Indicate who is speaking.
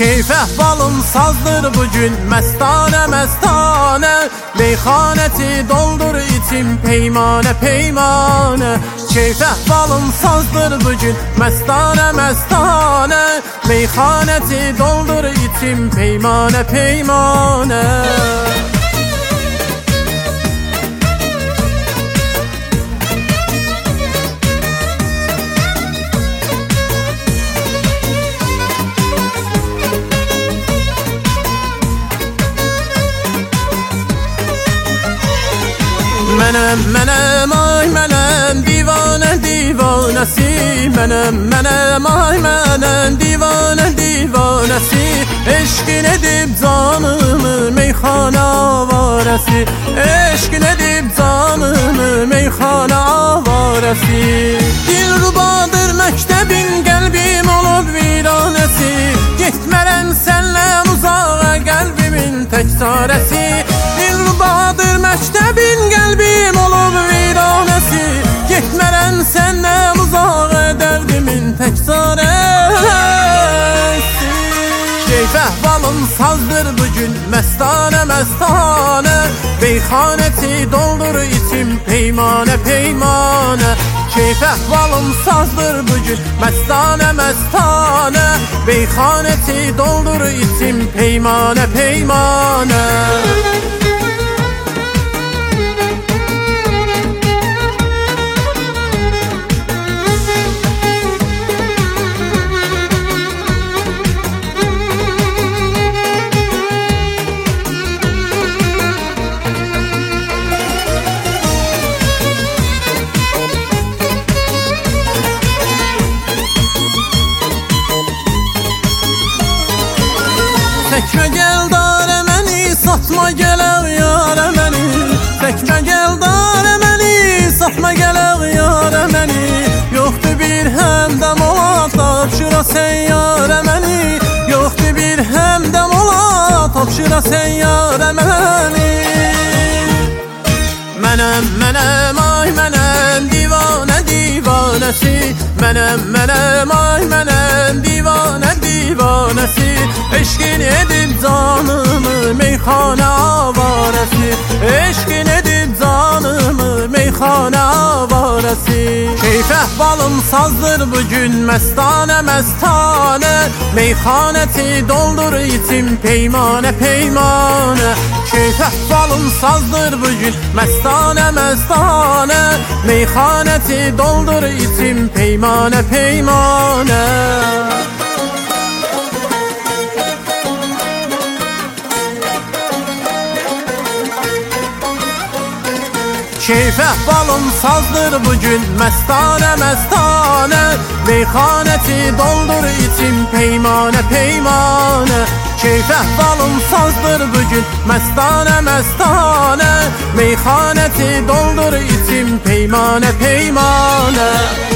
Speaker 1: Keyf əhvalım sazdır bugün məstane məstane, meyxanəti doldur içim peymane peymane. Keyf əhvalım sazdır bugün məstane məstane, meyxanəti doldur içim peymane peymane. Mənem ay mənem divane divanəsi, mənem ay mənem divane divanəsi, eşqin edib canımı meyxana avarəsi, eşqin edib canımı meyxana avarəsi. Dilrubadır məktəbin qəlbim olub viranəsi, getmərəm səndən uzağa qəlbimin tək çarəsi. Dilrubadır məktəbin qəlbim olub viranəsi, getmərəm səndən uzağa dərdimin tək çarəsi. Keyf əhvalım sazdır bugün məstane məstane, meyxanəti doldur içim peymane peymane. Keyf əhvalım sazdır bugün məstane məstane, meyxanəti doldur içim peymane peymane. Təkmə gəl darə məni, satma gələr yarə məni. Təkmə gəl darə məni, satma gələr yarə məni. Yoxdur bir həmdəm ola, tapşıra sən yarə məni. Yoxdur bir həmdəm ola, tapşıra sən yarə məni. Mənem ay mənem divanə divanəsi, mənem ay mənem divanə divanəsi, eşqin edib canımı meyxana avarəsi, eşqin edib canımı meyxana avarəsi. Keyf əhvalım sazdır bugün məstane məstane, meyxanəti doldur içim peymane peymane. Keyf əhvalım sazdır bugün məstane məstane, meyxanəti doldur içim peymane peymane. Keyf əhvalım sazdır bugün məstane məstane, meyxanəti doldur içim peymane peymane. Keyf əhvalım sazdır bugün məstane məstane, meyxanəti doldur içim peymane peymane.